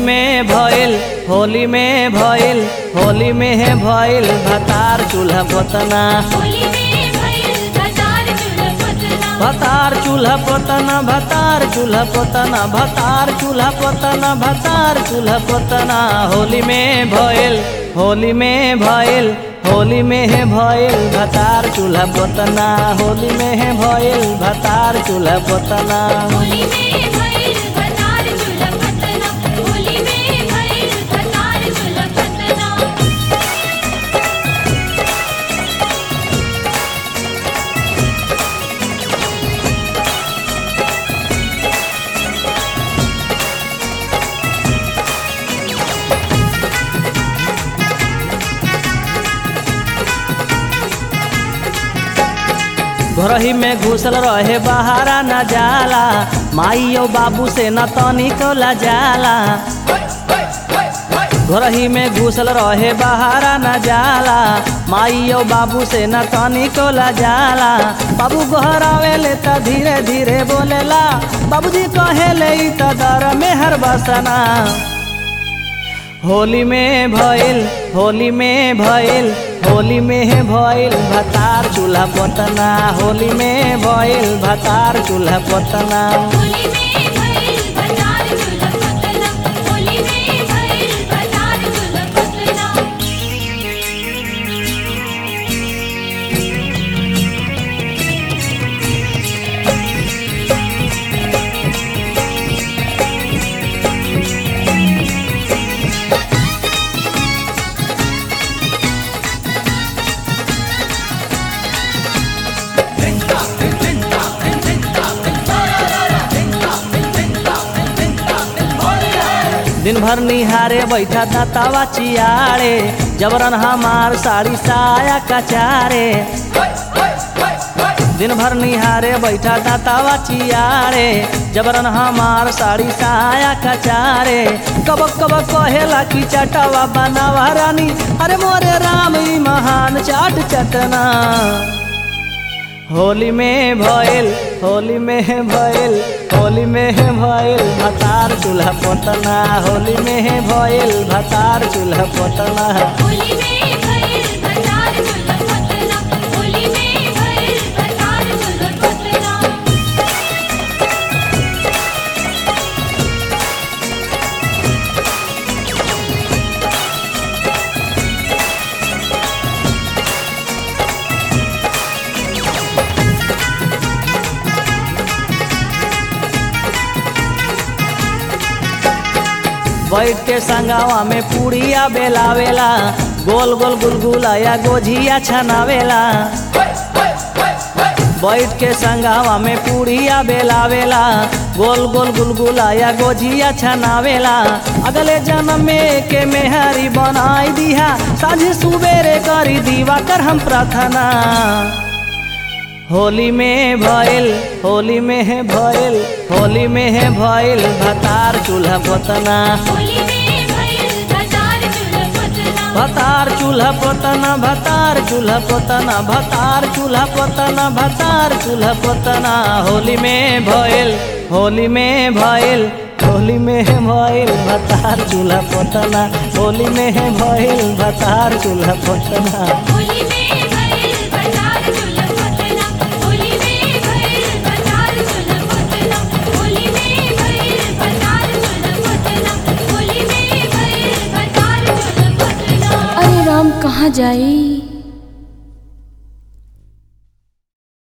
में भइल होली में भइल होली में है भइल भतार चूल्हा पोतना भतार चूल्हा पोतना भतार चूल्हा पोतना भतार चूल्हा पोतना भतार चूल्हा पोतना होली में भइल होली में भइल होली में है भइल भतार चूल्हा पोतना होली में है भइल भतार चूल्हा पोतना घरही में घुसल रहे बहारा न जाला माई और बाबू से न तनिको ला जाला घरही में घुसल रहे बहारा न जाला माई और बाबू से न तनिको ला जाला बाबू घर आवेले त धीरे धीरे बोलेला बाबूजी कहेले त दर में हर बसना होली में भइल होली में भइल होली में है भइल भतार चूल्हा पोतना होली में भइल भतार चूल्हा पोतना दिन भर निहारे बैठा था तवा चियाड़े जबरन हमार साड़ी साया कचारे दिन भर निहारे बैठा था तवा चियाड़े जबरन हमार साड़ी साया कचारे कबक कबक कहेला की चटवा बनावा रानी अरे मोरे राम ई महान चाट चटना होली में भइल होली में है भइल होली में है भइल भतार चूल्हा पोतना होली में है भइल भतार चूल्हा पोतना बैठ के संगावा में पूड़िया बेलावेला गोल गोल गुलगुला या गोझिया छनावेला बैठ के संगावा में पूड़िया बेलावेला गोल गोल गुलगुला या गोझिया छनावेला अगले जन्म में के मेहरी बनाई दिया साझे सुबेरे करी दीवा कर हम प्रार्थना होली में भइल होली में है भइल होली में है भइल भतार चूल्हा पोतना भतार चूल्हा पोतना भतार चूल्हा पोतना भतार चूल्हा पोतना भतार चूल्हा पोतना होली में भइल होली में भइल होली में है भइल भतार चूल्हा पोतना होली में है भइल भतार चूल्हा पोतना कहाँ जाई।